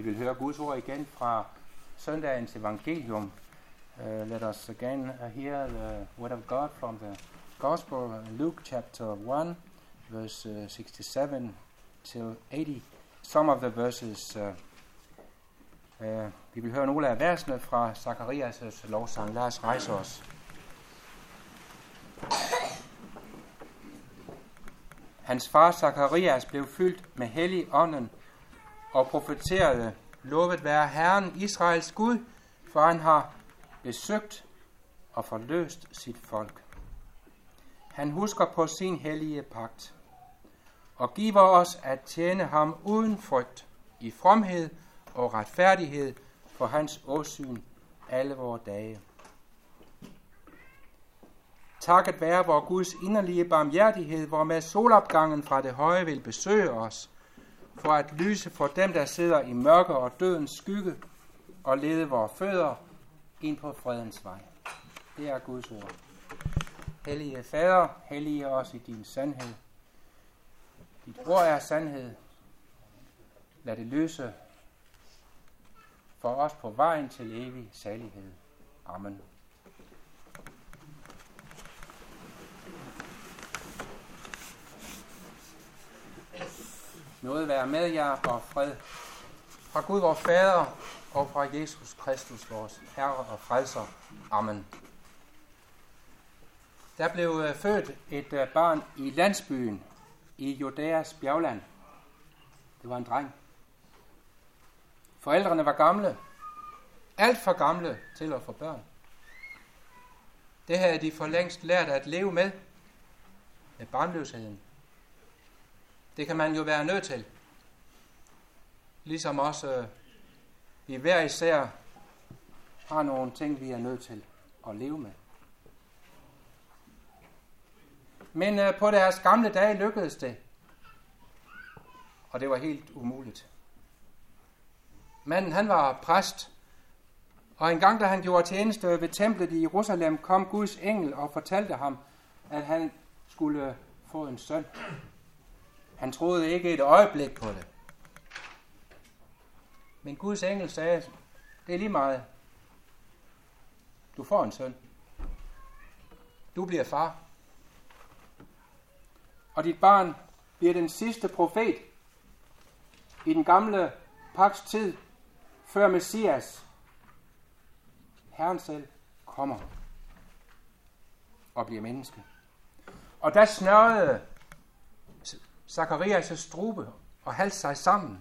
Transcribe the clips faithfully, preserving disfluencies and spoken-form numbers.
vil høre Guds ord igen fra søndagens evangelium. Uh, let us again uh, hear the word of God from the Gospel, uh, Luke chapter one, verse uh, sixty-seven till eighty. Some of the verses, uh, uh, vi vil høre nogle af versene fra Zakarias' lovsang. Lad os rejse os. Hans far Zakarias blev fyldt med hellig ånden og profeterede: Lovet være Herren Israels Gud, for han har besøgt og forløst sit folk. Han husker på sin hellige pagt og giver os at tjene ham uden frygt, i fromhed og retfærdighed for hans åsyn alle vore dage. Takket være vor Guds inderlige barmhjertighed, hvormed solopgangen fra det høje vil besøge os, for at lyse for dem, der sidder i mørke og dødens skygge, og lede vores fødder ind på fredens vej. Det er Guds ord. Hellige Fader, hellige os i din sandhed. Dit ord er sandhed. Lad det lyse for os på vejen til evig salighed. Amen. Nåde være med jer og fred fra Gud vor Fader og fra Jesus Kristus, vores Herre og Frelser. Amen. Der blev født et barn i landsbyen i Judæas bjergland. Det var en dreng. Forældrene var gamle, alt for gamle til at få børn. Det havde de for længst lært at leve med, med barnløsheden. Det kan man jo være nødt til. Ligesom også øh, vi hver især har nogle ting, vi er nødt til at leve med. Men øh, på deres gamle dage lykkedes det. Og det var helt umuligt. Manden, han var præst. Og en gang, da han gjorde tjeneste ved templet i Jerusalem, kom Guds engel og fortalte ham, at han skulle få en søn. Han troede ikke et øjeblik på det. Men Guds engel sagde, det er lige meget. Du får en søn. Du bliver far. Og dit barn bliver den sidste profet i den gamle pagts tid, før Messias, Herren selv, kommer og bliver menneske. Og der snørrede Zakarias' strube og hals sig sammen.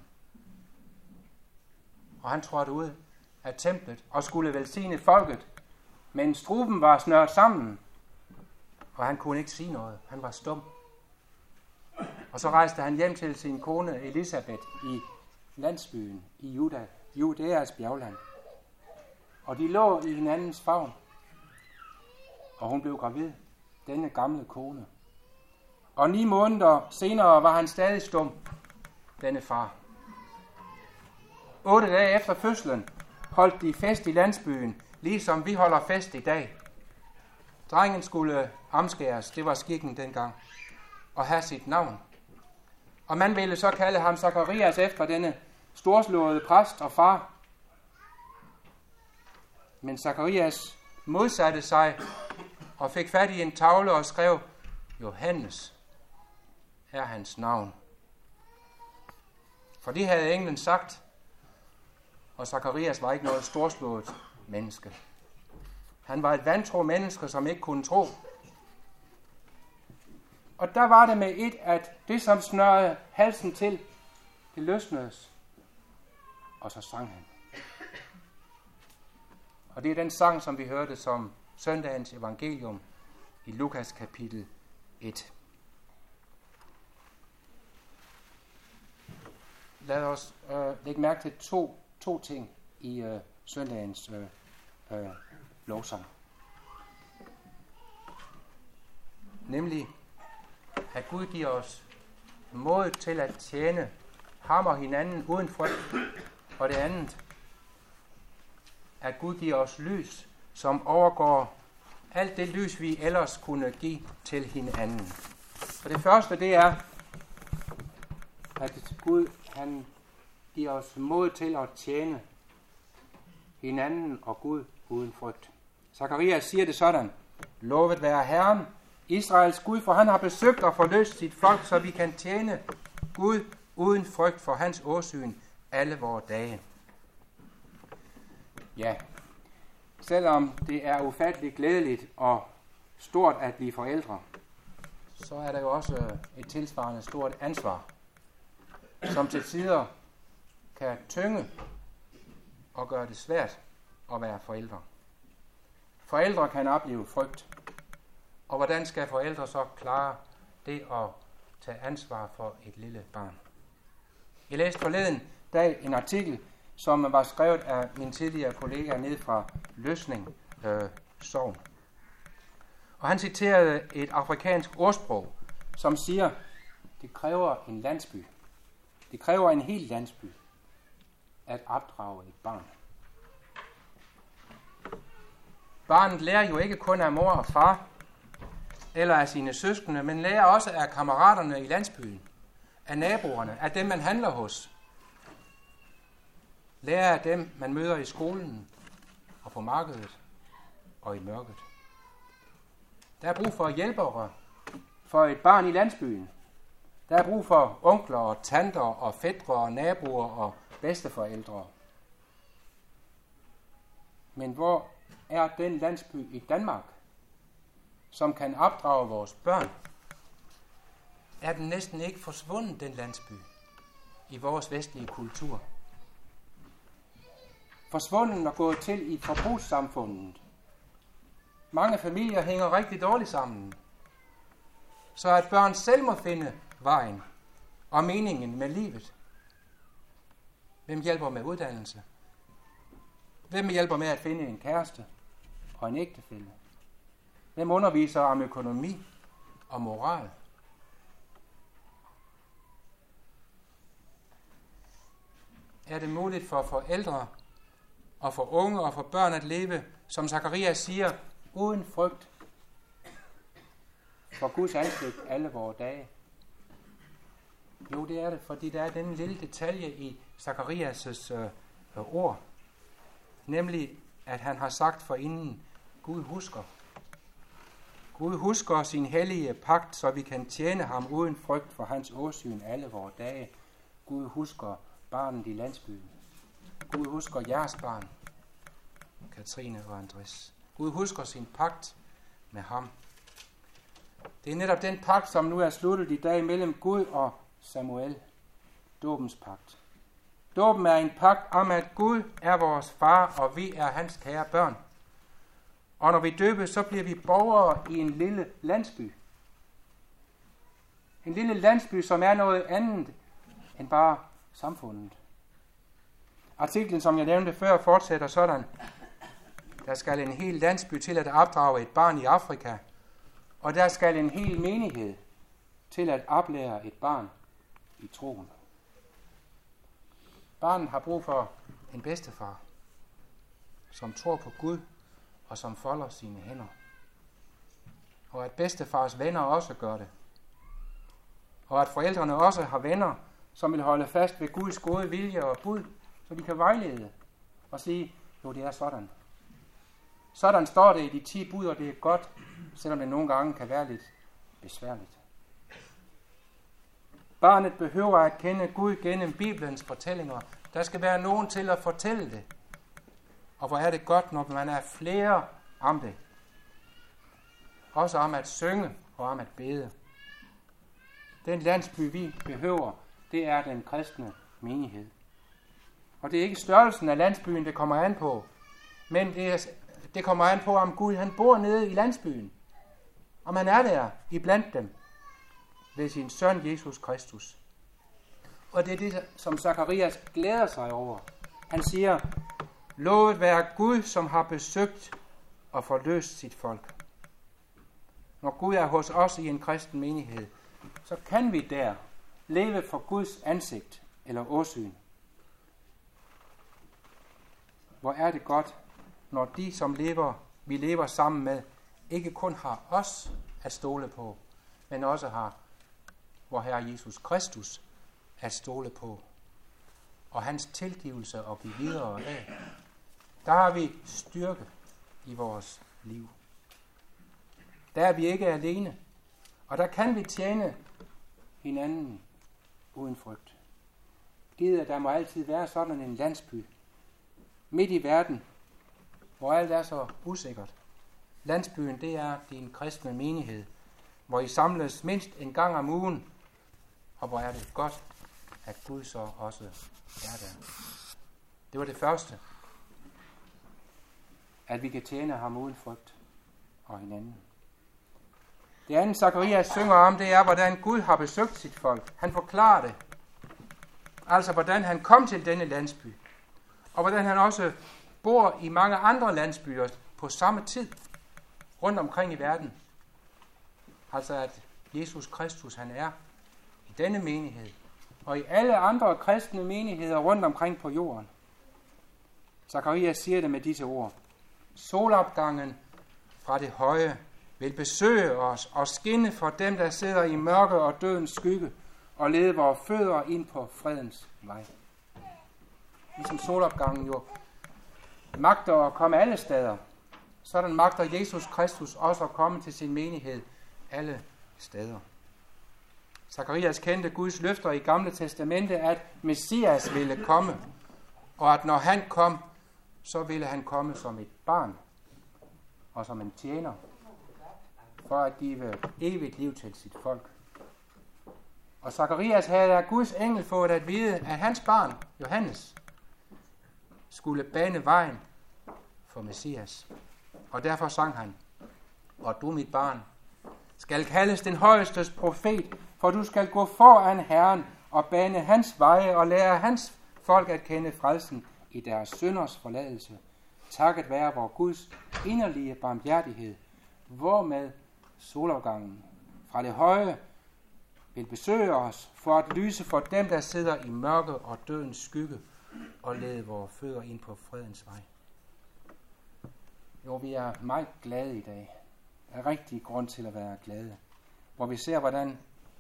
Og han trådte ud af templet og skulle velsigne folket. Men struben var snøret sammen, og han kunne ikke sige noget. Han var stum. Og så rejste han hjem til sin kone Elisabeth i landsbyen i Juda, Judæas bjergland. Og de lå i hinandens favn. Og hun blev gravid, denne gamle kone. Og ni måneder senere var han stadig stum, denne far. Otte dage efter fødslen holdt de fest i landsbyen, ligesom vi holder fest i dag. Drengen skulle omskæres, det var skikken dengang, og have sit navn. Og man ville så kalde ham Zakarias efter denne storslåede præst og far. Men Zakarias modsatte sig og fik fat i en tavle og skrev, Johannes er hans navn. For det havde englen sagt, og Zakarias var ikke noget storslået menneske. Han var et vantro menneske, som ikke kunne tro. Og der var det med et, at det, som snørrede halsen til, det løsnedes. Og så sang han. Og det er den sang, som vi hørte som søndagens evangelium i Lukas kapitel et. Lad os øh, lægge mærke til to, to ting i øh, søndagens øh, øh, lovsang. Nemlig, at Gud giver os mod til at tjene ham og hinanden uden frygt. Og det andet, at Gud giver os lys, som overgår alt det lys, vi ellers kunne give til hinanden. Og det første, det er, at Gud, han giver os mod til at tjene hinanden og Gud uden frygt. Zakarias siger det sådan: Lovet være Herren, Israels Gud, for han har besøgt og forløst sit folk, så vi kan tjene Gud uden frygt for hans åsyn alle vore dage. Ja, selvom det er ufatteligt glædeligt og stort at blive forældre, så er der jo også et tilsvarende stort ansvar, som til tider kan tynge og gøre det svært at være forældre. Forældre kan opleve frygt. Og hvordan skal forældre så klare det at tage ansvar for et lille barn? Jeg læste forleden dag en artikel, som var skrevet af min tidligere kollega nede fra Løsning øh, Sogn. Og han citerede et afrikansk ordsprog, som siger, det kræver en landsby. Det kræver en hel landsby at opdrage et barn. Barnet lærer jo ikke kun af mor og far, eller af sine søskende, men lærer også af kammeraterne i landsbyen, af naboerne, af dem, man handler hos. Lærer af dem, man møder i skolen og på markedet og i mørket. Der er brug for hjælpere for et barn i landsbyen. Der er brug for onkler og tanter og fætre og naboer og bedsteforældre. Men hvor er den landsby i Danmark, som kan opdrage vores børn? Er den næsten ikke forsvundet, den landsby, i vores vestlige kultur? Forsvunden og gået til i forbrugssamfundet. Mange familier hænger rigtig dårligt sammen, så at børn selv må finde vejen og meningen med livet. Hvem hjælper med uddannelse? Hvem hjælper med at finde en kæreste og en ægtefælle? Hvem underviser om økonomi og moral? Er det muligt for forældre og for unge og for børn at leve, som Zakarias siger, uden frygt for Guds ansigt alle vore dage? Jo, det er det, fordi der er den lille detalje i Zakarias' øh, ord, nemlig at han har sagt forinden, Gud husker. Gud husker sin hellige pagt, så vi kan tjene ham uden frygt for hans åsyn alle vore dage. Gud husker barnet i landsbyen. Gud husker jeres barn, Katrine og Andres. Gud husker sin pagt med ham. Det er netop den pagt, som nu er sluttet i dag mellem Gud og Samuel. Dåbens pagt. Dåben er en pagt om, at Gud er vores far, og vi er hans kære børn. Og når vi døbes, så bliver vi borgere i en lille landsby. En lille landsby, som er noget andet end bare samfundet. Artiklen, som jeg nævnte før, fortsætter sådan. Der skal en hel landsby til at opdrage et barn i Afrika, og der skal en hel menighed til at oplære et barn i troen. Barnet har brug for en bedstefar, som tror på Gud og som folder sine hænder. Og at bedstefars venner også gør det. Og at forældrene også har venner, som vil holde fast ved Guds gode vilje og bud, så de kan vejlede og sige, jo, det er sådan. Sådan står det i de ti bud, og det er godt, selvom det nogle gange kan være lidt besværligt. Barnet behøver at kende Gud gennem Bibelens fortællinger. Der skal være nogen til at fortælle det. Og hvor er det godt, når man er flere om det. Også om at synge og om at bede. Den landsby, vi behøver, det er den kristne menighed. Og det er ikke størrelsen af landsbyen, det kommer an på. Men det, er, det kommer an på, om Gud han bor nede i landsbyen. Om han er der iblandt dem ved sin søn Jesus Kristus. Og det er det, som Zakarias glæder sig over. Han siger, lovet være Gud, som har besøgt og forløst sit folk. Når Gud er hos os i en kristen menighed, så kan vi der leve for Guds ansigt eller åsyn. Hvor er det godt, når de, som lever, vi lever sammen med, ikke kun har os at stole på, men også har vor Herre Jesus Kristus at stole på. og hans tilgivelse og give videre af. Der har vi styrke i vores liv. Der er vi ikke alene, og der kan vi tjene hinanden uden frygt. Givet, at der må altid være sådan en landsby midt i verden, hvor alt er så usikkert. Landsbyen, det er din kristne menighed, hvor I samles mindst en gang om ugen, og hvor er det godt, at Gud så også er der. Det var det første, at vi kan tjene ham uden frygt og hinanden. Det andet, Zakarias synger om, det er, hvordan Gud har besøgt sit folk. Han forklarer det. Altså, hvordan han kom til denne landsby. Og hvordan han også bor i mange andre landsbyer på samme tid rundt omkring i verden. Altså, at Jesus Kristus, han er i denne menighed og i alle andre kristne menigheder rundt omkring på jorden. Zakarias siger det med disse ord. Solopgangen fra det høje vil besøge os og skinne for dem, der sidder i mørke og dødens skygge, og lede vores fødder ind på fredens vej. Ligesom solopgangen jo magter at komme alle steder, sådan magter Jesus Kristus også at komme til sin menighed alle steder. Zakarias kendte Guds løfter i Gamle Testamente, at Messias ville komme, og at når han kom, så ville han komme som et barn og som en tjener, for at give evigt liv til sit folk. Og Zakarias havde af Guds engel fået at vide, at hans barn, Johannes, skulle bane vejen for Messias. Og derfor sang han, og du, mit barn, skal kaldes den højestes profet, for du skal gå foran Herren og bane hans veje og lære hans folk at kende frelsen i deres synders forladelse. Takket være vor Guds inderlige barmhjertighed, hvormed solopgangen fra det høje vil besøge os for at lyse for dem, der sidder i mørke og dødens skygge, og lede vores fødder ind på fredens vej. Jo, vi er meget glade i dag. Der er rigtig grund til at være glade. Hvor vi ser, hvordan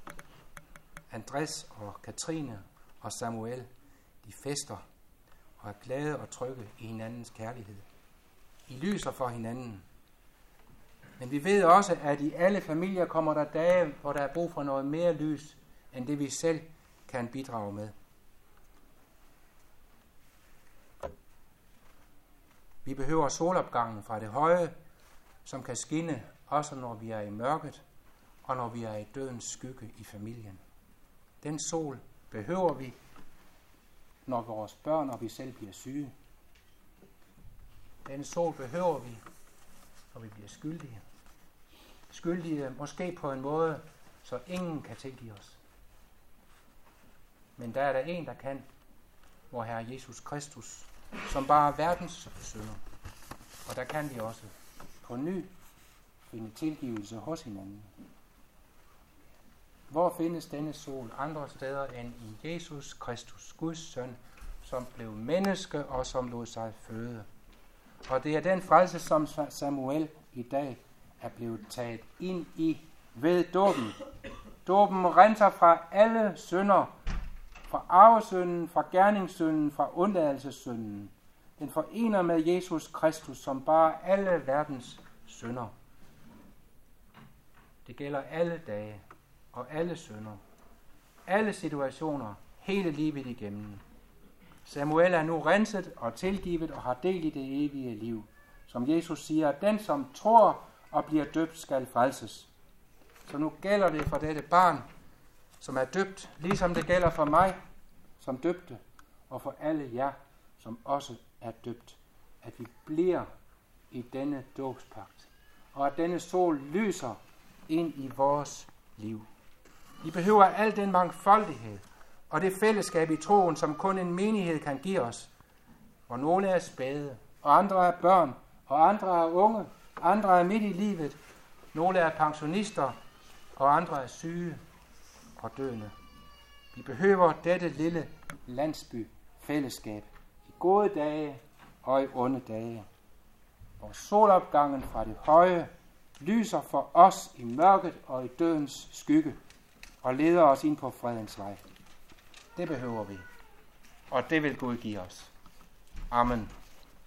Andres og Katrine og Samuel, de fester og er glade og trygge i hinandens kærlighed. I lyser for hinanden. Men vi ved også, at i alle familier kommer der dage, hvor der er brug for noget mere lys, end det vi selv kan bidrage med. Vi behøver solopgangen fra det høje, som kan skinne også når vi er i mørket, og når vi er i dødens skygge i familien. Den sol behøver vi, når vores børn og vi selv bliver syge. Den sol behøver vi, når vi bliver skyldige. Skyldige måske på en måde, så ingen kan tilgive os. Men der er der en, der kan, vor Herre Jesus Kristus, som bare er verdens synder. Og der kan vi også på ny finde tilgivelse hos hinanden. Hvor findes denne sol andre steder end i Jesus Kristus, Guds søn, som blev menneske og som lod sig føde? Og det er den frelse, som Samuel i dag er blevet taget ind i ved dåben. Dåben renser fra alle synder, fra arvesynden, fra gerningssynden, fra undladelsessynden. Den forener med Jesus Kristus, som bare alle verdens synder. Det gælder alle dage og alle synder, alle situationer, hele livet igennem. Samuel er nu renset og tilgivet og har del i det evige liv. Som Jesus siger, den som tror og bliver døbt skal frelses. Så nu gælder det for dette barn, som er døbt, ligesom det gælder for mig, som døbte, og for alle jer, som også er døbt, at vi bliver i denne dåbspagt, og at denne sol lyser ind i vores liv. Vi behøver al den mangfoldighed og det fællesskab i troen, som kun en menighed kan give os, hvor nogle er spæde, og andre er børn, og andre er unge, andre er midt i livet, nogle er pensionister, og andre er syge og døende. Vi behøver dette lille landsby fællesskab i gode dage og i onde dage, hvor solopgangen fra det høje lyser for os i mørket og i dødens skygge og leder os ind på fredens vej. Det behøver vi. og det vil Gud give os. Amen.